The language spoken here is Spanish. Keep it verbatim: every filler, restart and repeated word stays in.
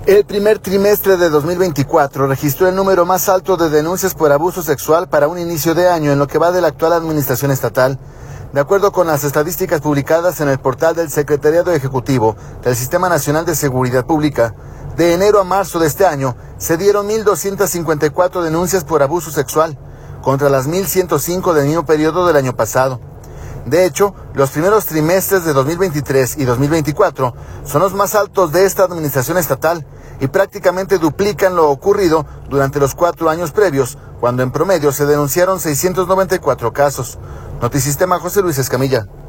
El primer trimestre de dos mil veinticuatro registró el número más alto de denuncias por abuso sexual para un inicio de año en lo que va de la actual administración estatal. De acuerdo con las estadísticas publicadas en el portal del Secretariado Ejecutivo del Sistema Nacional de Seguridad Pública, de enero a marzo de este año se dieron mil doscientas cincuenta y cuatro denuncias por abuso sexual, contra las mil ciento cinco del mismo periodo del año pasado. De hecho, los primeros trimestres de dos mil veintitrés y dos mil veinticuatro son los más altos de esta administración estatal y prácticamente duplican lo ocurrido durante los cuatro años previos, cuando en promedio se denunciaron seiscientos noventa y cuatro casos. Notisistema, José Luis Escamilla.